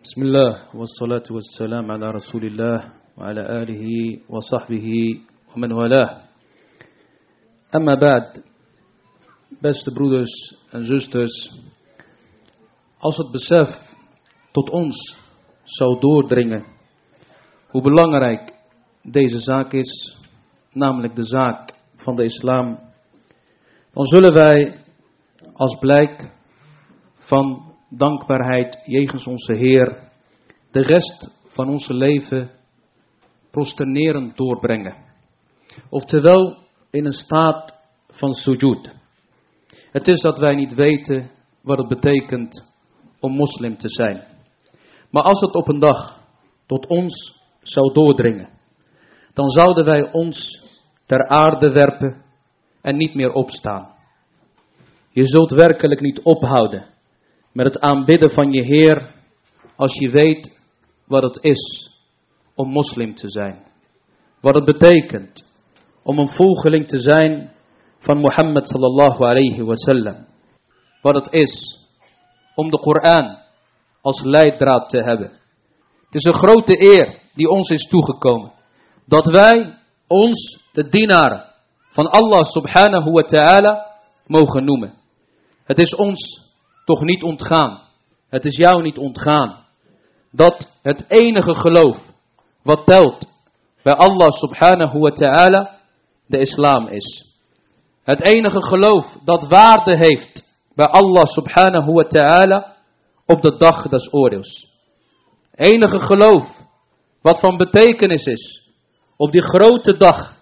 بسم الله والصلاة والسلام على رسول الله وعلى آله وصحبه ومن والاه. Amma ba'd, beste broeders en zusters, als het besef tot ons zou doordringen hoe belangrijk deze zaak is, namelijk de zaak van de islam, dan zullen wij als blijk van dankbaarheid jegens onze Heer de rest van onze leven prosternerend doorbrengen. Oftewel in een staat van sujud. Het is dat wij niet weten wat het betekent om moslim te zijn. Maar als het op een dag tot ons zou doordringen, dan zouden wij ons ter aarde werpen en niet meer opstaan. Je zult werkelijk niet ophouden met het aanbidden van je Heer als je weet wat het is om moslim te zijn. Wat het betekent om een volgeling te zijn van Mohammed sallallahu alayhi wa sallam. Wat het is om de Koran als leidraad te hebben. Het is een grote eer die ons is toegekomen. Dat wij ons de dienaren van Allah subhanahu wa ta'ala mogen noemen. Het is ons toch niet ontgaan. Het is jou niet ontgaan. Dat het enige geloof wat telt bij Allah subhanahu wa ta'ala de islam is. Het enige geloof dat waarde heeft bij Allah subhanahu wa ta'ala op de dag des oordeels. Enige geloof wat van betekenis is op die grote dag.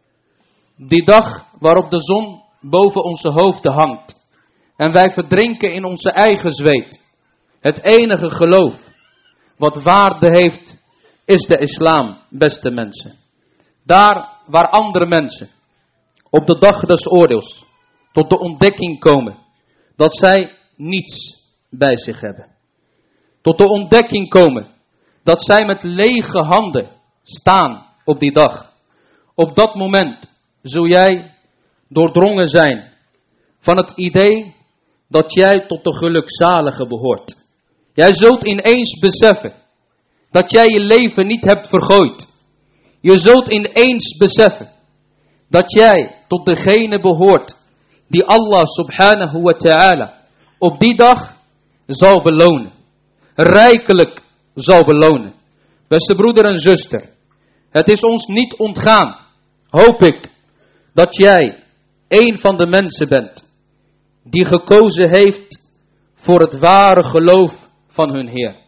Die dag waarop de zon boven onze hoofden hangt. En wij verdrinken in onze eigen zweet. Het enige geloof wat waarde heeft is de islam, beste mensen. Daar waar andere mensen op de dag des oordeels tot de ontdekking komen dat zij niets bij zich hebben. Tot de ontdekking komen dat zij met lege handen staan op die dag. Op dat moment zul jij doordrongen zijn van het idee dat jij tot de gelukzaligen behoort. Jij zult ineens beseffen dat jij je leven niet hebt vergooid. Je zult ineens beseffen dat jij tot degene behoort die Allah subhanahu wa ta'ala op die dag zal belonen. Rijkelijk zal belonen. Beste broeder en zuster, het is ons niet ontgaan, hoop ik, dat jij een van de mensen bent die gekozen heeft voor het ware geloof van hun Heer.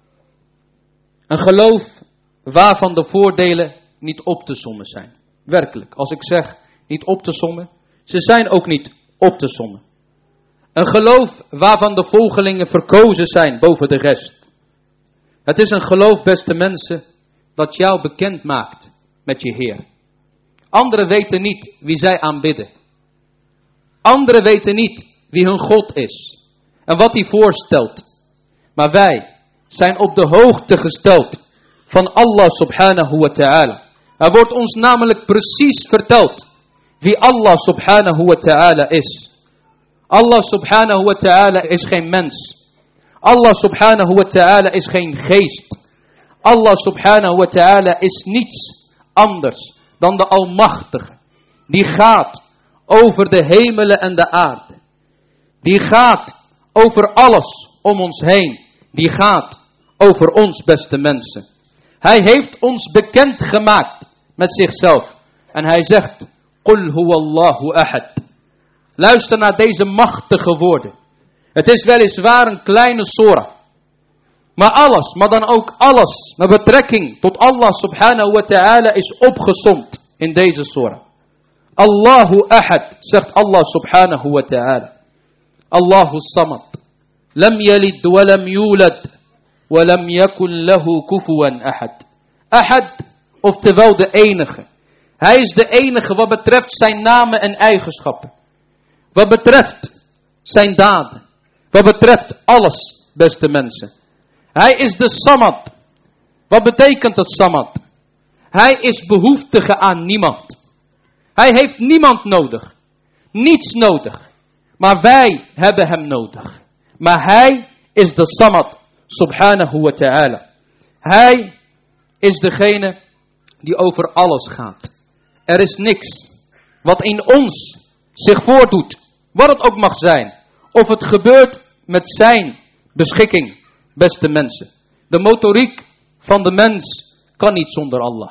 Een geloof waarvan de voordelen niet op te sommen zijn. Werkelijk, als ik zeg niet op te sommen, ze zijn ook niet op te sommen. Een geloof waarvan de volgelingen verkozen zijn boven de rest. Het is een geloof, beste mensen, dat jou bekend maakt met je Heer. Anderen weten niet wie zij aanbidden. Anderen weten niet wie hun God is en wat hij voorstelt. Maar wij zijn op de hoogte gesteld van Allah subhanahu wa ta'ala. Er wordt ons namelijk precies verteld wie Allah subhanahu wa ta'ala is. Allah subhanahu wa ta'ala is geen mens. Allah subhanahu wa ta'ala is geen geest. Allah subhanahu wa ta'ala is niets anders dan de Almachtige. Die gaat over de hemelen en de aarde. Die gaat over alles om ons heen. Die gaat over ons, beste mensen. Hij heeft ons bekend gemaakt met zichzelf. En hij zegt, Qul huwallahu ahad. Luister naar deze machtige woorden. Het is weliswaar een kleine surah. Maar alles, maar dan ook alles met betrekking tot Allah subhanahu wa ta'ala is opgesomd in deze surah. Allahu ahad, zegt Allah subhanahu wa ta'ala. Allahu samad. Lam yalid wa lam yulad. Wa lam yakun lahu kufuwan ahad. Ahad, oftewel de enige. Hij is de enige wat betreft zijn namen en eigenschappen. Wat betreft zijn daden. Wat betreft alles, beste mensen. Hij is de samad. Wat betekent het samad? Hij is behoeftige aan niemand. Hij heeft niemand nodig. Niets nodig. Maar wij hebben hem nodig. Maar hij is de samad. subhanahu wa ta'ala. Hij is degene die over alles gaat. Er is niks wat in ons zich voordoet, wat het ook mag zijn. Of het gebeurt met zijn beschikking, beste mensen. De motoriek van de mens kan niet zonder Allah.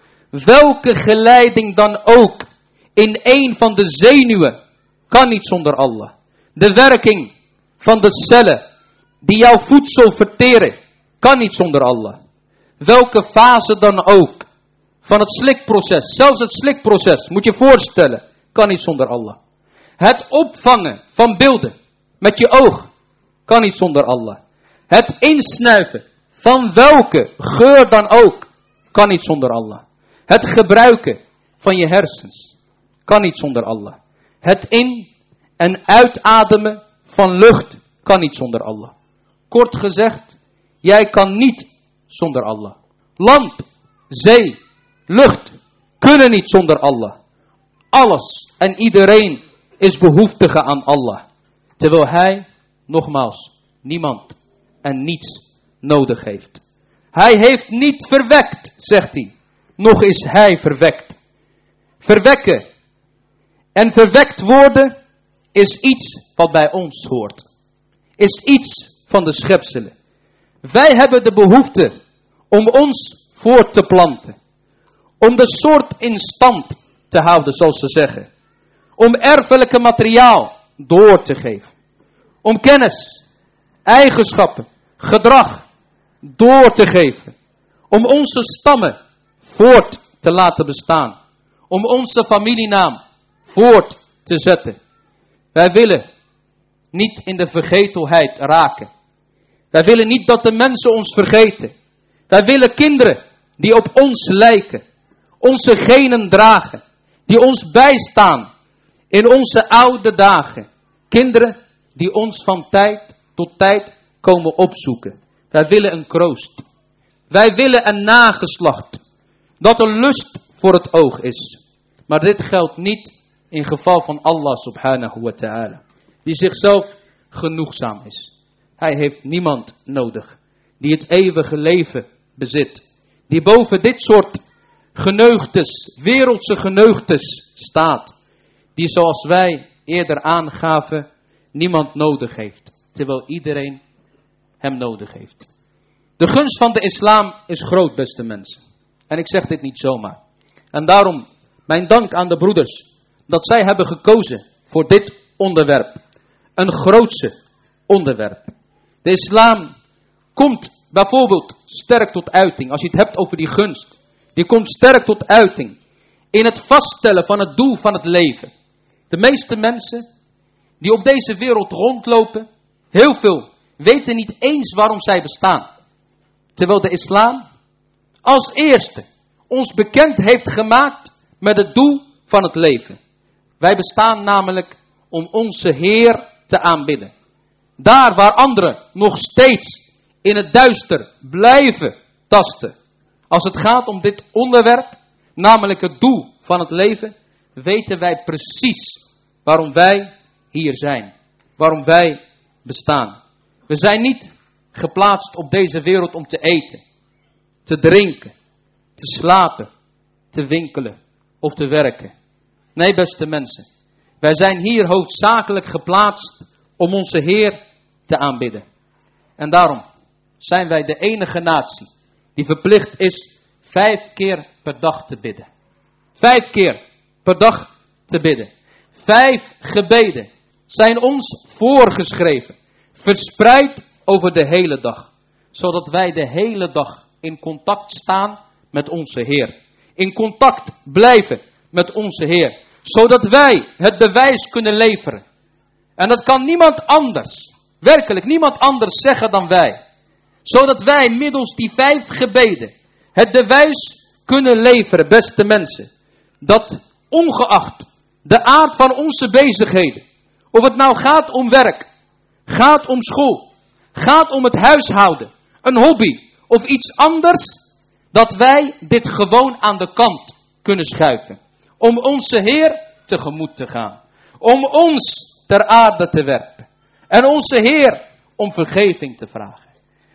Welke geleiding dan ook in een van de zenuwen kan niet zonder Allah. De werking van de cellen die jouw voedsel verteren kan niet zonder Allah. Welke fase dan ook van het slikproces, zelfs het slikproces, moet je voorstellen, kan niet zonder Allah. Het opvangen van beelden met je oog kan niet zonder Allah. Het insnuiven van welke geur dan ook kan niet zonder Allah. Het gebruiken van je hersens kan niet zonder Allah. Het in- en uitademen van lucht kan niet zonder Allah. Kort gezegd, jij kan niet zonder Allah. Land, zee, lucht kunnen niet zonder Allah. Alles en iedereen is behoeftige aan Allah. Terwijl hij, nogmaals, niemand en niets nodig heeft. Hij heeft niet verwekt, zegt hij. Nog is hij verwekt. Verwekken en verwekt worden is iets wat bij ons hoort. Is iets van de schepselen. Wij hebben de behoefte om ons voort te planten. Om de soort in stand te houden, zoals ze zeggen. Om erfelijke materiaal door te geven. Om kennis, eigenschappen, gedrag door te geven. Om onze stammen voort te laten bestaan. Om onze familienaam voort te zetten. Wij willen niet in de vergetelheid raken. Wij willen niet dat de mensen ons vergeten. Wij willen kinderen die op ons lijken. Onze genen dragen. Die ons bijstaan in onze oude dagen. Kinderen die ons van tijd tot tijd komen opzoeken. Wij willen een kroost. Wij willen een nageslacht. Dat een lust voor het oog is. Maar dit geldt niet in geval van Allah subhanahu wa ta'ala. Die zichzelf genoegzaam is. Hij heeft niemand nodig. Die het eeuwige leven bezit. Die boven dit soort geneugtes, wereldse geneugtes staat. Die zoals wij eerder aangaven, niemand nodig heeft. Terwijl iedereen hem nodig heeft. De gunst van de islam is groot, beste mensen. En ik zeg dit niet zomaar. En daarom mijn dank aan de broeders. Dat zij hebben gekozen voor dit onderwerp. Een grootse onderwerp. De islam komt bijvoorbeeld sterk tot uiting. Als je het hebt over die gunst. Die komt sterk tot uiting. In het vaststellen van het doel van het leven. De meeste mensen die op deze wereld rondlopen. Heel veel weten niet eens waarom zij bestaan. Terwijl de islam als eerste ons bekend heeft gemaakt met het doel van het leven. Wij bestaan namelijk om onze Heer te aanbidden. Daar waar anderen nog steeds in het duister blijven tasten. Als het gaat om dit onderwerp, namelijk het doel van het leven, weten wij precies waarom wij hier zijn. Waarom wij bestaan. We zijn niet geplaatst op deze wereld om te eten, te drinken, te slapen, te winkelen of te werken. Nee, beste mensen. Wij zijn hier hoofdzakelijk geplaatst om onze Heer te aanbidden. En daarom zijn wij de enige natie die verplicht is 5 keer per dag te bidden. 5 keer per dag te bidden. 5 gebeden zijn ons voorgeschreven. Verspreid over de hele dag. Zodat wij de hele dag in contact staan met onze Heer. In contact blijven met onze Heer. Zodat wij het bewijs kunnen leveren. En dat kan niemand anders. Werkelijk niemand anders zeggen dan wij. Zodat wij middels die 5 gebeden het bewijs kunnen leveren, beste mensen. Dat ongeacht de aard van onze bezigheden. Of het nou gaat om werk. Gaat om school. Gaat om het huishouden. Een hobby. Of iets anders. Dat wij dit gewoon aan de kant kunnen schuiven. Om onze Heer tegemoet te gaan. Om ons ter aarde te werpen. En onze Heer om vergeving te vragen.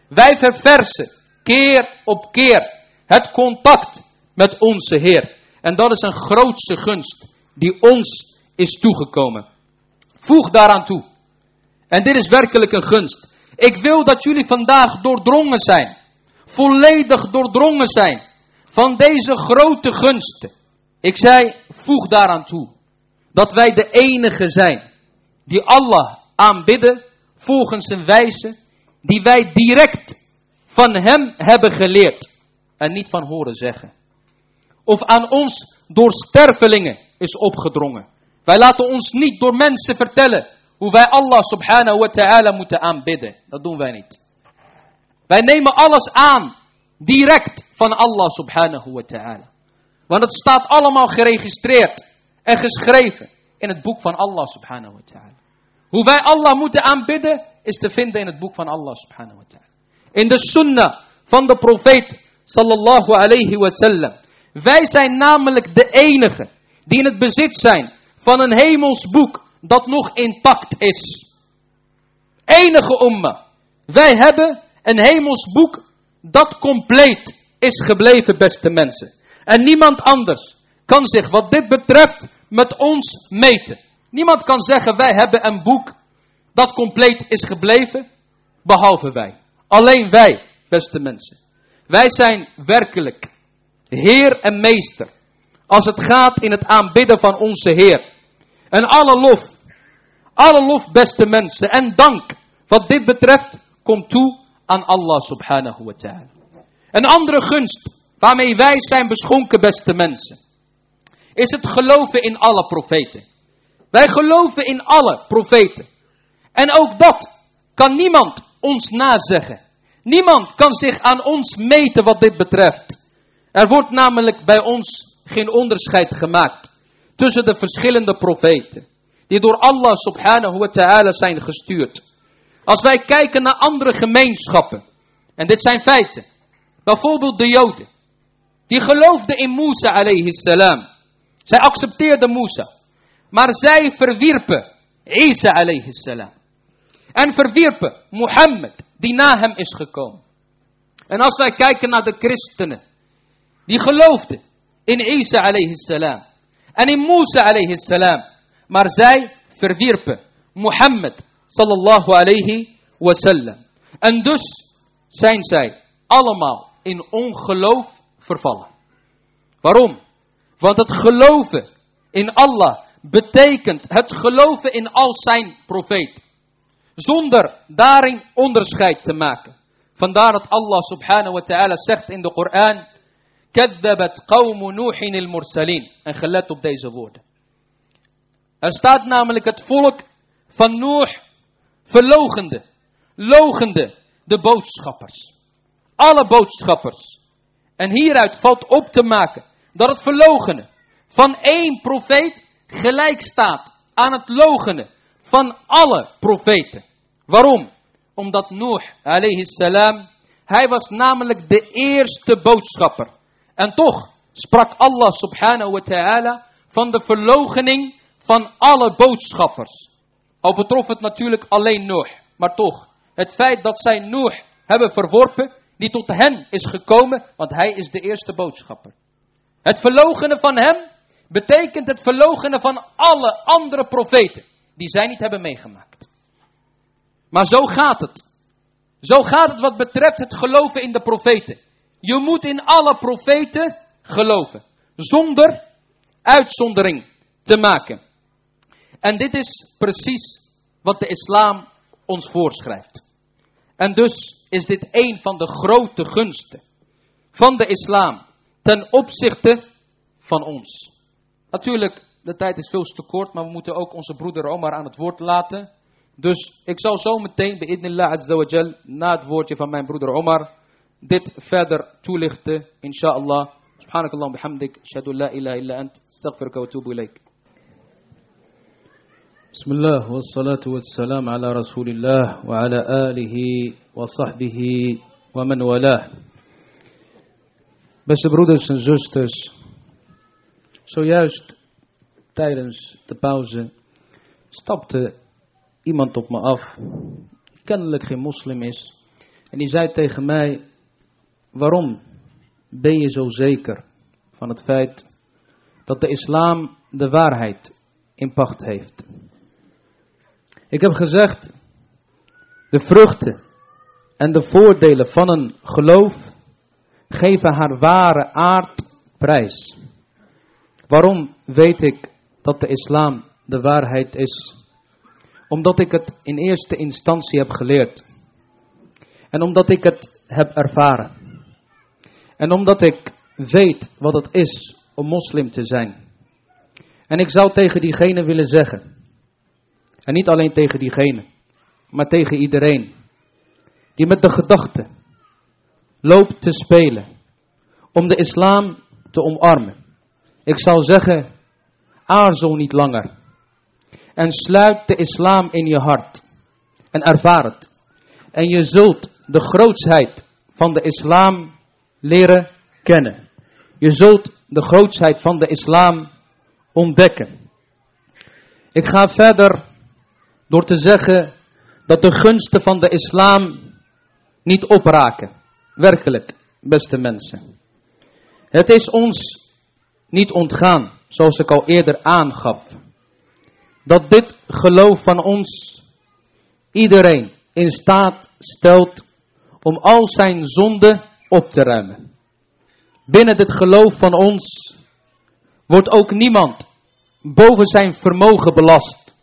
Wij verversen keer op keer het contact met onze Heer. En dat is een grootste gunst die ons is toegekomen. Voeg daaraan toe. En dit is werkelijk een gunst. Ik wil dat jullie vandaag doordrongen zijn. Volledig doordrongen zijn van deze grote gunsten. Ik zei, voeg daaraan toe. Dat wij de enige zijn die Allah aanbidden volgens een wijze die wij direct van hem hebben geleerd. En niet van horen zeggen. Of aan ons door stervelingen is opgedrongen. Wij laten ons niet door mensen vertellen hoe wij Allah subhanahu wa ta'ala moeten aanbidden. Dat doen wij niet. Wij nemen alles aan direct van Allah subhanahu wa ta'ala. Want het staat allemaal geregistreerd en geschreven in het boek van Allah subhanahu wa ta'ala. Hoe wij Allah moeten aanbidden is te vinden in het boek van Allah subhanahu wa ta'ala. In de sunnah van de profeet sallallahu alayhi wa sallam. Wij zijn namelijk de enige die in het bezit zijn van een hemels boek dat nog intact is. Enige umma. Wij hebben een hemels boek dat compleet is gebleven, beste mensen. En niemand anders kan zich wat dit betreft met ons meten. Niemand kan zeggen wij hebben een boek dat compleet is gebleven, behalve wij. Alleen wij, beste mensen. Wij zijn werkelijk Heer en Meester als het gaat in het aanbidden van onze Heer. En alle lof beste mensen en dank wat dit betreft komt toe aan Allah subhanahu wa ta'ala. Een andere gunst waarmee wij zijn beschonken, beste mensen, is het geloven in alle profeten. Wij geloven in alle profeten. En ook dat kan niemand ons nazeggen. Niemand kan zich aan ons meten wat dit betreft. Er wordt namelijk bij ons geen onderscheid gemaakt tussen de verschillende profeten die door Allah subhanahu wa ta'ala zijn gestuurd. Als wij kijken naar andere gemeenschappen, en dit zijn feiten, bijvoorbeeld de Joden, die geloofden in Musa alayhi salam. Zij accepteerden Musa, maar zij verwierpen Isa alayhi salam. En verwierpen Mohammed, die na hem is gekomen. En als wij kijken naar de christenen, die geloofden in Isa alayhi salam en in Musa alayhi salam, maar zij verwierpen Mohammed sallallahu alayhi wasallam. En dus zijn zij allemaal in ongeloof vervallen. Waarom? Want het geloven in Allah betekent het geloven in al zijn profeten. Zonder daarin onderscheid te maken. Vandaar dat Allah subhanahu wa ta'ala zegt in de Koran: Kadzabat qawmu Nuhin al-mursalin. En gelet op deze woorden. Er staat namelijk het volk van Nuh logende de boodschappers. Alle boodschappers. En hieruit valt op te maken dat het verloochenen van één profeet gelijk staat aan het loochenen van alle profeten. Waarom? Omdat Nuh alayhi salam, hij was namelijk de eerste boodschapper. En toch sprak Allah subhanahu wa ta'ala van de verloochening van alle boodschappers. Al betrof het natuurlijk alleen Nuh. Maar toch, het feit dat zij Nuh hebben verworpen, die tot hen is gekomen, want hij is de eerste boodschapper. Het verloochenen van hem betekent het verloochenen van alle andere profeten die zij niet hebben meegemaakt. Maar zo gaat het. Zo gaat het wat betreft het geloven in de profeten. Je moet in alle profeten geloven. Zonder uitzondering te maken. En dit is precies wat de islam ons voorschrijft. En dus is dit een van de grote gunsten van de islam ten opzichte van ons. Natuurlijk, de tijd is veel te kort, maar we moeten ook onze broeder Omar aan het woord laten. Dus ik zal zo meteen, bi'idnillah azza wa jal, na het woordje van mijn broeder Omar, dit verder toelichten, inshallah. Subhanakallah bihamdik, ashhadu la ilaha illa ant, astaghfiruka wa atubu ilayk. Bismillah, wassalatu wassalam ala rasulillah, wa ala alihi, wa sahbihi, wa man walah. Beste broeders en zusters, zojuist tijdens de pauze stapte iemand op me af, die kennelijk geen moslim is, En die zei tegen mij, waarom ben je zo zeker van het feit dat de islam de waarheid in pacht heeft? Ik heb gezegd, de vruchten en de voordelen van een geloof geven haar ware aard prijs. Waarom weet ik dat de islam de waarheid is? Omdat ik het in eerste instantie heb geleerd. En omdat ik het heb ervaren. En omdat ik weet wat het is om moslim te zijn. En ik zou tegen diegene willen zeggen. En niet alleen tegen diegene. Maar tegen iedereen. Die met de gedachte loopt te spelen. Om de islam te omarmen. Ik zou zeggen, aarzel niet langer. En sluit de islam in je hart. En ervaar het. En je zult de grootsheid van de islam leren kennen. Je zult de grootsheid van de islam ontdekken. Ik ga verder door te zeggen dat de gunsten van de islam niet opraken. Werkelijk, beste mensen. Het is ons niet ontgaan, zoals ik al eerder aangaf, dat dit geloof van ons iedereen in staat stelt om al zijn zonden op te ruimen. Binnen dit geloof van ons wordt ook niemand boven zijn vermogen belast.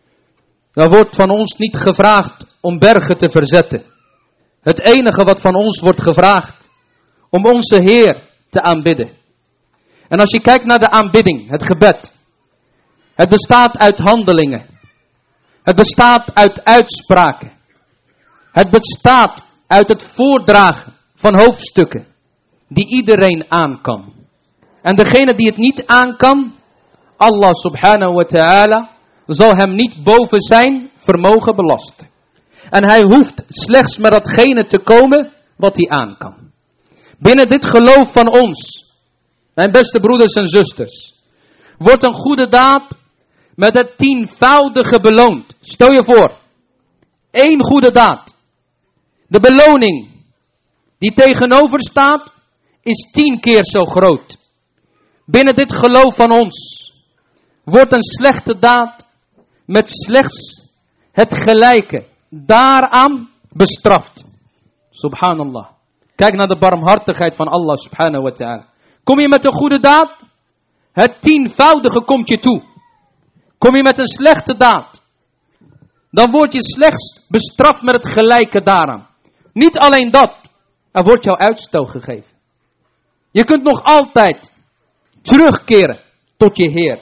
Er wordt van ons niet gevraagd om bergen te verzetten. Het enige wat van ons wordt gevraagd om onze Heer te aanbidden. En als je kijkt naar de aanbidding, het gebed. Het bestaat uit handelingen. Het bestaat uit uitspraken. Het bestaat uit het voordragen van hoofdstukken die iedereen aan kan. En degene die het niet aan kan, Allah subhanahu wa ta'ala zal hem niet boven zijn vermogen belasten. En hij hoeft slechts met datgene te komen wat hij aan kan. Binnen dit geloof van ons, mijn beste broeders en zusters, wordt een goede daad met het 10-voudige beloond. Stel je voor, 1 goede daad. De beloning die tegenover staat is 10 keer zo groot. Binnen dit geloof van ons wordt een slechte daad met slechts het gelijke daaraan bestraft. Subhanallah. Kijk naar de barmhartigheid van Allah subhanahu wa ta'ala. Kom je met een goede daad, het 10-voudige komt je toe. Kom je met een slechte daad, dan word je slechts bestraft met het gelijke daaraan. Niet alleen dat, er wordt jou uitstel gegeven. Je kunt nog altijd terugkeren tot je Heer.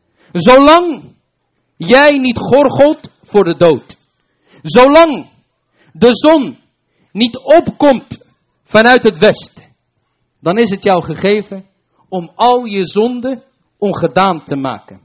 Zolang jij niet gorgelt voor de dood. Zolang de zon niet opkomt vanuit het westen. Dan is het jou gegeven om al je zonden ongedaan te maken.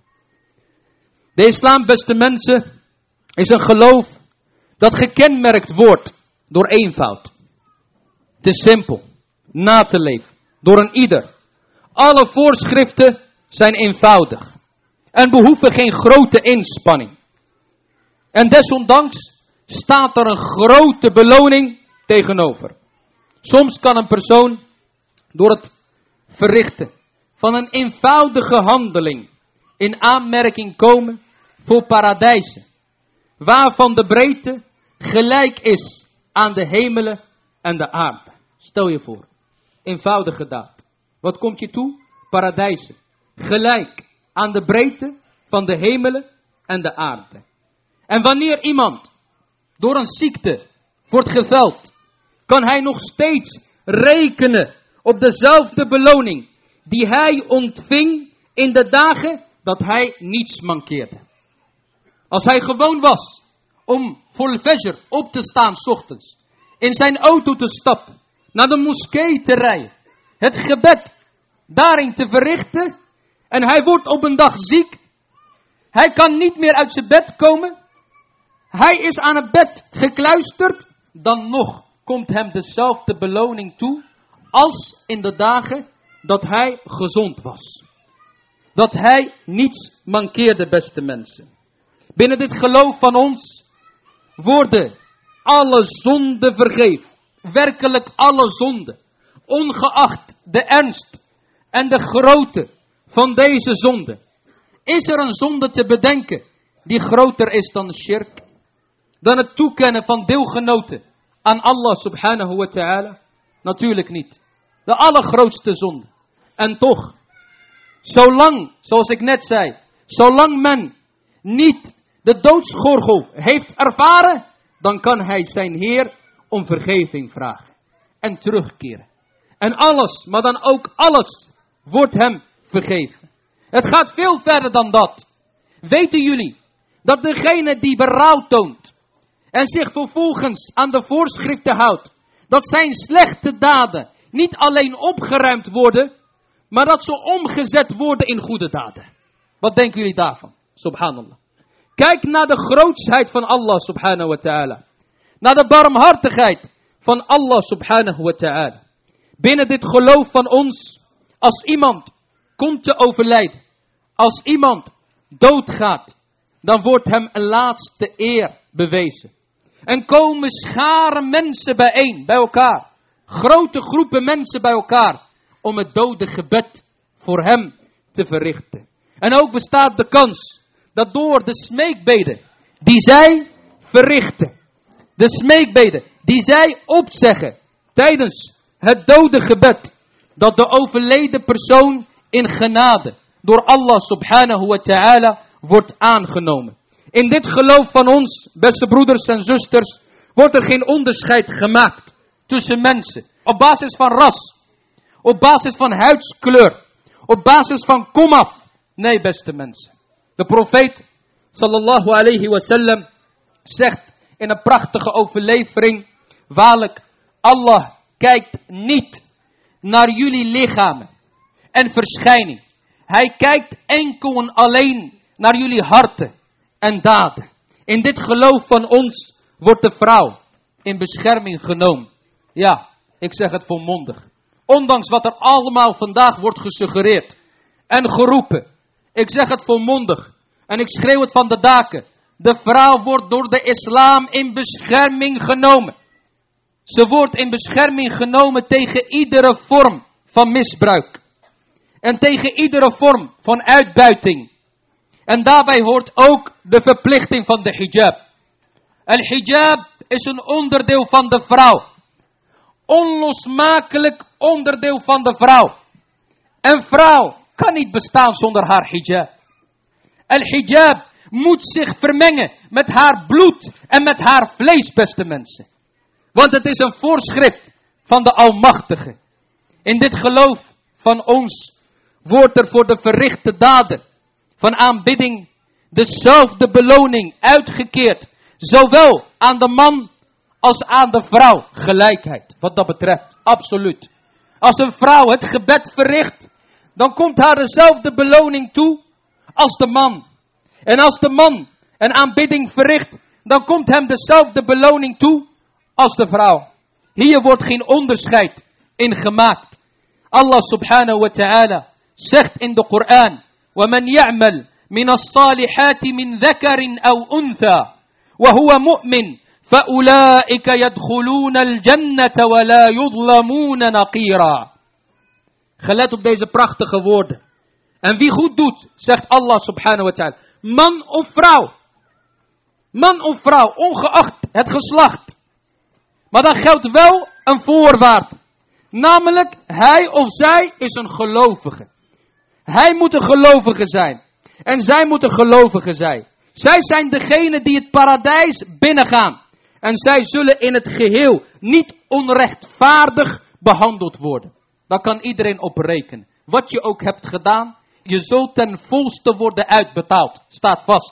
De islam, beste mensen, is een geloof dat gekenmerkt wordt door eenvoud. Het is simpel, na te leven, door een ieder. Alle voorschriften zijn eenvoudig en behoeven geen grote inspanning. En desondanks staat er een grote beloning tegenover. Soms kan een persoon door het verrichten van een eenvoudige handeling in aanmerking komen voor paradijzen, waarvan de breedte gelijk is aan de hemelen en de aarde. Stel je voor, eenvoudige daad. Wat komt je toe? Paradijzen, gelijk aan de breedte van de hemelen en de aarde. En wanneer iemand door een ziekte wordt geveld, kan hij nog steeds rekenen op dezelfde beloning die hij ontving in de dagen dat hij niets mankeerde. Als hij gewoon was om voor de fajr op te staan 's ochtends, in zijn auto te stappen, naar de moskee te rijden, het gebed daarin te verrichten, en hij wordt op een dag ziek, hij kan niet meer uit zijn bed komen, hij is aan het bed gekluisterd, dan nog komt hem dezelfde beloning toe als in de dagen dat hij gezond was. Dat hij niets mankeerde, beste mensen. Binnen dit geloof van ons worden alle zonden vergeven. werkelijk alle zonden, ongeacht de ernst en de grootte van deze zonde, is er een zonde te bedenken die groter is dan shirk? Dan het toekennen van deelgenoten aan Allah subhanahu wa ta'ala? Natuurlijk niet. De allergrootste zonde. En toch, zolang, zoals ik net zei, zolang men niet de doodsgorgel heeft ervaren, dan kan hij zijn Heer om vergeving vragen. En terugkeren. En alles, maar dan ook alles, wordt hem vergeven. Het gaat veel verder dan dat. Weten jullie dat degene die berouw toont en zich vervolgens aan de voorschriften houdt, dat zijn slechte daden niet alleen opgeruimd worden, maar dat ze omgezet worden in goede daden? Wat denken jullie daarvan? Subhanallah. Kijk naar de grootsheid van Allah subhanahu wa ta'ala. Naar de barmhartigheid van Allah subhanahu wa ta'ala. Binnen dit geloof van ons, als iemand komt te overlijden, als iemand doodgaat, dan wordt hem een laatste eer bewezen. En komen scharen mensen bijeen, bij elkaar. Grote groepen mensen bij elkaar, om het dode gebed voor hem te verrichten. En ook bestaat de kans dat door de smeekbeden die zij verrichten, de smeekbeden die zij opzeggen tijdens het dode gebed, dat de overleden persoon in genade door Allah subhanahu wa ta'ala wordt aangenomen. In dit geloof van ons, beste broeders en zusters, wordt er geen onderscheid gemaakt tussen mensen. Op basis van ras, op basis van huidskleur, op basis van komaf. Nee, beste mensen. De profeet sallallahu alayhi wa sallam zegt in een prachtige overlevering: waarlijk, Allah kijkt niet naar jullie lichamen en verschijning. Hij kijkt enkel en alleen naar jullie harten en daden. In dit geloof van ons wordt de vrouw in bescherming genomen. Ja, ik zeg het volmondig. Ondanks wat er allemaal vandaag wordt gesuggereerd en geroepen. Ik zeg het volmondig en ik schreeuw het van de daken. De vrouw wordt door de islam in bescherming genomen. Ze wordt in bescherming genomen tegen iedere vorm van misbruik. En tegen iedere vorm van uitbuiting. En daarbij hoort ook de verplichting van de hijab. Al-hijab is een onderdeel van de vrouw. Onlosmakelijk onderdeel van de vrouw. Een vrouw kan niet bestaan zonder haar hijab. Al-hijab moet zich vermengen met haar bloed en met haar vlees, beste mensen. Want het is een voorschrift van de Almachtige. In dit geloof van ons wordt er voor de verrichte daden van aanbidding dezelfde beloning uitgekeerd. Zowel aan de man als aan de vrouw. Gelijkheid wat dat betreft. Absoluut. Als een vrouw het gebed verricht, dan komt haar dezelfde beloning toe als de man. En als de man een aanbidding verricht, dan komt hem dezelfde beloning toe als de vrouw. Hier wordt geen onderscheid in gemaakt. Allah subhanahu wa ta'ala zegt in de Koran: وَمَنْ يَعْمَلْ مِنَ الصَّالِحَاتِ مِنْ ذَكَرٍ أَوْ أُنْثَى وَهُوَ مُؤْمِنٌ فَأُولَٰئِكَ يَدْخُلُونَ الْجَنَّةَ وَلَا يُظْلَمُونَ نَقِيرًا. Gelet op deze prachtige woorden. En wie goed doet, zegt Allah subhanahu wa ta'ala, man of vrouw. Man of vrouw, ongeacht het geslacht. Maar dan geldt wel een voorwaarde. Namelijk, hij of zij is een gelovige. Hij moet een gelovige zijn. En zij moeten gelovigen zijn. Zij zijn degene die het paradijs binnengaan. En zij zullen in het geheel niet onrechtvaardig behandeld worden. Daar kan iedereen op rekenen. Wat je ook hebt gedaan, je zult ten volste worden uitbetaald. Staat vast.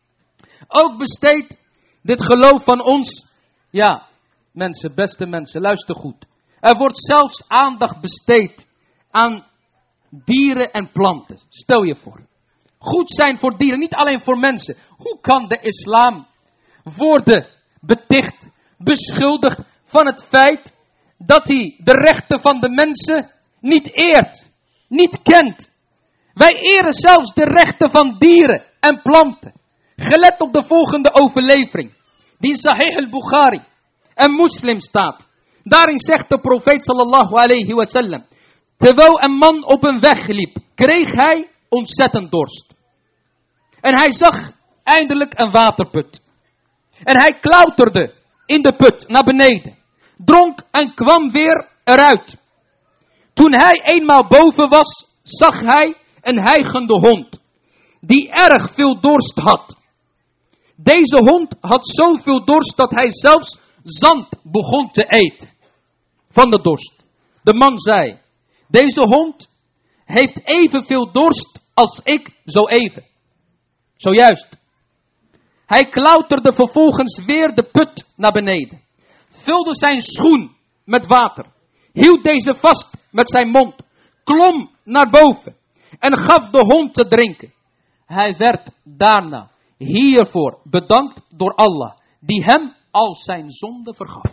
Ook besteedt dit geloof van ons. Ja, mensen, beste mensen, luister goed. Er wordt zelfs aandacht besteed aan dieren en planten. Stel je voor. Goed zijn voor dieren, niet alleen voor mensen. Hoe kan de islam worden beticht, beschuldigd van het feit dat hij de rechten van de mensen niet eert, niet kent? Wij eren zelfs de rechten van dieren en planten. Gelet op de volgende overlevering, die in Sahih al-Bukhari en Muslim staat. Daarin zegt de profeet sallallahu alayhi wa sallam. Terwijl een man op een weg liep, kreeg hij ontzettend dorst. En hij zag eindelijk een waterput. En hij klauterde in de put naar beneden. Dronk en kwam weer eruit. Toen hij eenmaal boven was, zag hij een hijgende hond. Die erg veel dorst had. Deze hond had zoveel dorst dat hij zelfs zand begon te eten. Van de dorst. De man zei, deze hond heeft evenveel dorst als ik zo even. Zojuist. Hij klauterde vervolgens weer de put naar beneden. Vulde zijn schoen met water. Hield deze vast met zijn mond. Klom naar boven. En gaf de hond te drinken. Hij werd daarna hiervoor bedankt door Allah. Die hem al zijn zonde vergaf.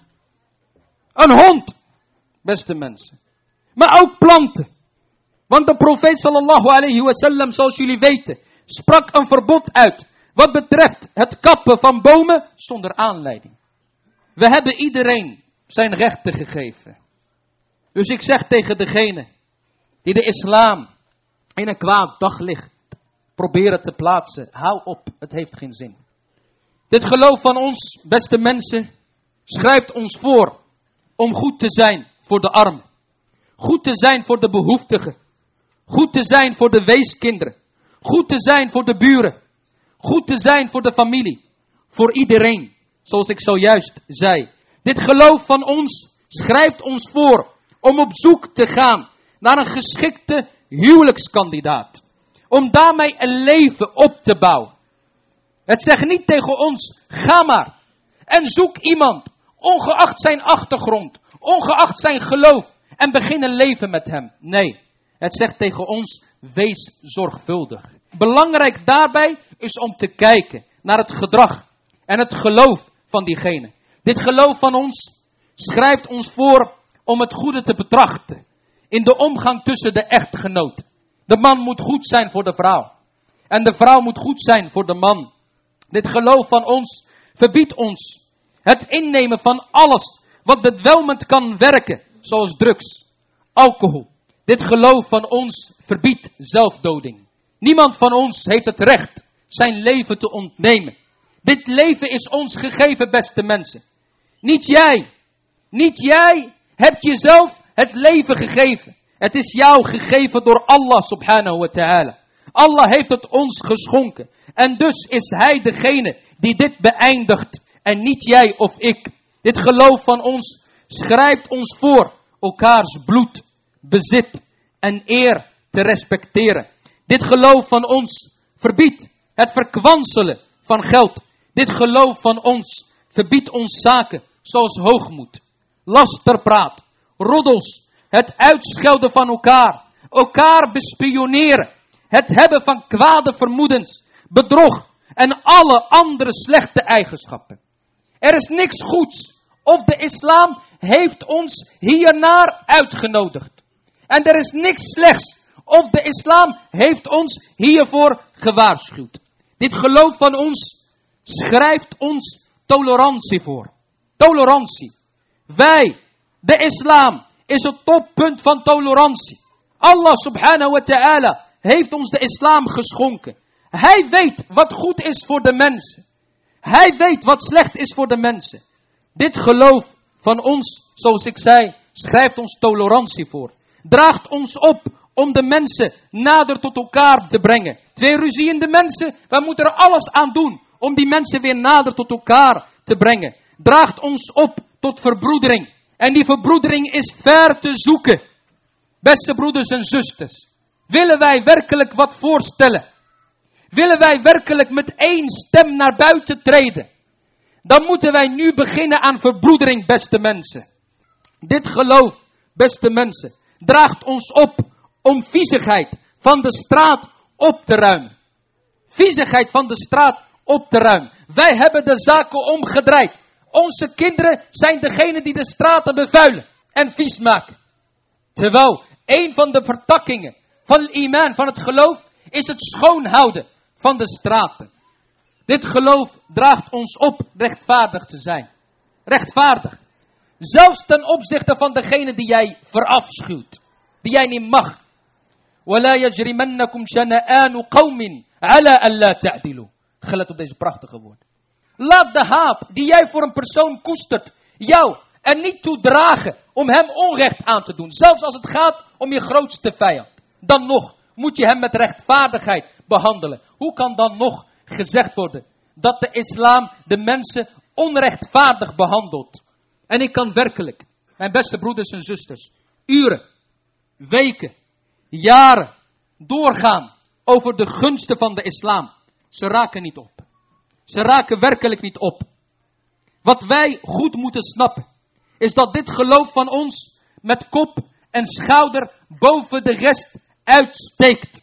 Een hond. Beste mensen. Maar ook planten. Want de profeet sallallahu alayhi wa sallam, zoals jullie weten, sprak een verbod uit. Wat betreft het kappen van bomen zonder aanleiding. We hebben iedereen zijn rechten gegeven. Dus ik zeg tegen degene die de islam in een kwaad daglicht proberen te plaatsen. Hou op, het heeft geen zin. Dit geloof van ons, beste mensen, schrijft ons voor om goed te zijn voor de armen. Goed te zijn voor de behoeftigen. Goed te zijn voor de weeskinderen. Goed te zijn voor de buren. Goed te zijn voor de familie. Voor iedereen. Zoals ik zojuist zei. Dit geloof van ons schrijft ons voor om op zoek te gaan naar een geschikte huwelijkskandidaat. Om daarmee een leven op te bouwen. Het zegt niet tegen ons, ga maar en zoek iemand, ongeacht zijn achtergrond, ongeacht zijn geloof, en begin een leven met hem. Nee, het zegt tegen ons, wees zorgvuldig. Belangrijk daarbij is om te kijken naar het gedrag en het geloof van diegene. Dit geloof van ons schrijft ons voor om het goede te betrachten in de omgang tussen de echtgenoten. De man moet goed zijn voor de vrouw. En de vrouw moet goed zijn voor de man. Dit geloof van ons verbiedt ons het innemen van alles wat bedwelmend kan werken. Zoals drugs, alcohol. Dit geloof van ons verbiedt zelfdoding. Niemand van ons heeft het recht zijn leven te ontnemen. Dit leven is ons gegeven, beste mensen. Niet jij hebt jezelf het leven gegeven. Het is jou gegeven door Allah subhanahu wa ta'ala. Allah heeft het ons geschonken. En dus is hij degene die dit beëindigt. En niet jij of ik. Dit geloof van ons schrijft ons voor elkaars bloed, bezit en eer te respecteren. Dit geloof van ons verbiedt het verkwanselen van geld. Dit geloof van ons verbiedt ons zaken zoals hoogmoed, lasterpraat, roddels, het uitschelden van elkaar bespioneren, het hebben van kwade vermoedens, bedrog en alle andere slechte eigenschappen. Er is niks goeds of de islam heeft ons hiernaar uitgenodigd. En er is niks slechts of de islam heeft ons hiervoor gewaarschuwd. Dit geloof van ons schrijft ons tolerantie voor. Tolerantie. Wij, de islam, is het toppunt van tolerantie. Allah subhanahu wa ta'ala heeft ons de islam geschonken. Hij weet wat goed is voor de mensen. Hij weet wat slecht is voor de mensen. Dit geloof van ons, zoals ik zei, schrijft ons tolerantie voor. Draagt ons op om de mensen nader tot elkaar te brengen. Twee ruziende mensen, wij moeten er alles aan doen om die mensen weer nader tot elkaar te brengen. Draagt ons op tot verbroedering. En die verbroedering is ver te zoeken. Beste broeders en zusters, willen wij werkelijk wat voorstellen? Willen wij werkelijk met één stem naar buiten treden? Dan moeten wij nu beginnen aan verbroedering, beste mensen. Dit geloof, beste mensen, draagt ons op om viezigheid van de straat op te ruimen. Viezigheid van de straat op te ruimen. Wij hebben de zaken omgedraaid. Onze kinderen zijn degene die de straten bevuilen en vies maken. Terwijl een van de vertakkingen van het iman, van het geloof, is het schoonhouden van de straten. Dit geloof draagt ons op rechtvaardig te zijn. Rechtvaardig. Zelfs ten opzichte van degene die jij verafschuwt. Die jij niet mag. وَلَا يَجْرِمَنَّكُمْ شَنَآنُ قَوْمٍ عَلَىٰ أَلَّا تَعْدِلُوا. Gelet op deze prachtige woorden. Laat de haat die jij voor een persoon koestert, jou er niet toe dragen om hem onrecht aan te doen. Zelfs als het gaat om je grootste vijand. Dan nog moet je hem met rechtvaardigheid behandelen. Hoe kan dan nog gezegd worden dat de islam de mensen onrechtvaardig behandelt? En ik kan werkelijk, mijn beste broeders en zusters, uren, weken, jaren doorgaan over de gunsten van de islam. Ze raken niet op. Ze raken werkelijk niet op. Wat wij goed moeten snappen, is dat dit geloof van ons met kop en schouder boven de rest uitsteekt.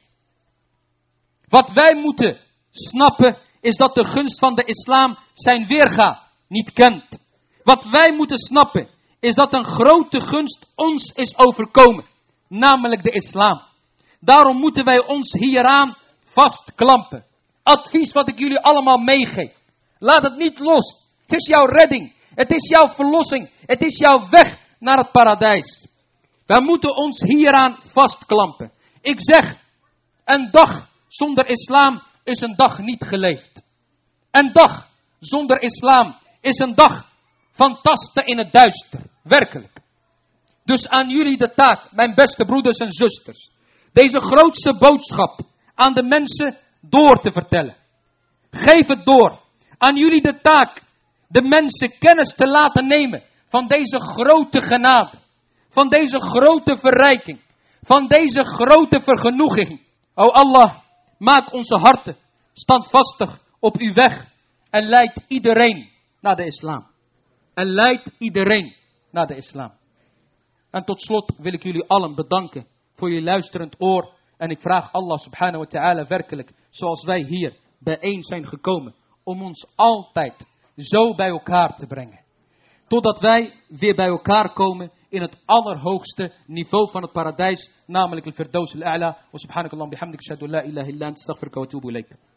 Wat wij moeten snappen, is dat de gunst van de islam zijn weerga niet kent. Wat wij moeten snappen, is dat een grote gunst ons is overkomen, namelijk de islam. Daarom moeten wij ons hieraan vastklampen. Advies wat ik jullie allemaal meegeef. Laat het niet los. Het is jouw redding. Het is jouw verlossing. Het is jouw weg naar het paradijs. Wij moeten ons hieraan vastklampen. Ik zeg, een dag zonder islam is een dag niet geleefd. Een dag zonder islam is een dag van tasten in het duister. Werkelijk. Dus aan jullie de taak, mijn beste broeders en zusters. Deze grootste boodschap aan de mensen door te vertellen. Geef het door. Aan jullie de taak de mensen kennis te laten nemen van deze grote genade. Van deze grote verrijking. Van deze grote vergenoeging. O Allah, maak onze harten standvastig op uw weg. En leid iedereen naar de islam. En leid iedereen naar de islam. En tot slot wil ik jullie allen bedanken voor je luisterend oor. En ik vraag Allah subhanahu wa ta'ala werkelijk, zoals wij hier bijeen zijn gekomen, om ons altijd zo bij elkaar te brengen. Totdat wij weer bij elkaar komen in het allerhoogste niveau van het paradijs, namelijk al-Firdaus al-A'la. Wa subhanakallah bihamdik, ashhadu an la ilaha illa anta, astaghfiruka wa atubu ilayk.